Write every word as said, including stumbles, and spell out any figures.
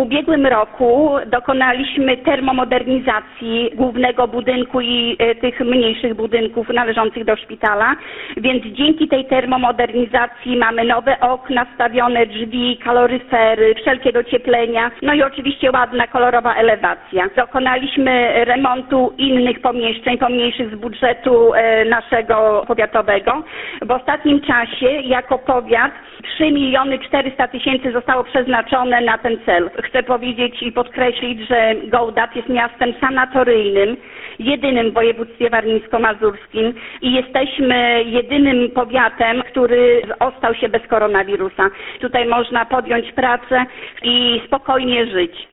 ubiegłym roku dokonaliśmy termomodernizacji głównego budynku i e, tych mniejszych budynków należących do szpitala, więc dzięki tej termomodernizacji mamy nowe okna stawione, drzwi, kaloryfery, wszelkie docieplenia, no i oczywiście ładna, kolorowa elewacja. Dokonaliśmy remontu innych pomieszczeń, pomniejszych z budżetu e, naszego powiatowego. W ostatnim czasie jako powiat trzy miliony czterysta tysięcy zostało przeznaczone na ten cel. Chcę powiedzieć i podkreślić, że Gołdap jest miastem sanatoryjnym, jedynym w województwie warmińsko-mazurskim i jesteśmy jedynym powiatem, który ostał się bez koronawirusa. Tutaj można podjąć pracę i spokojnie żyć.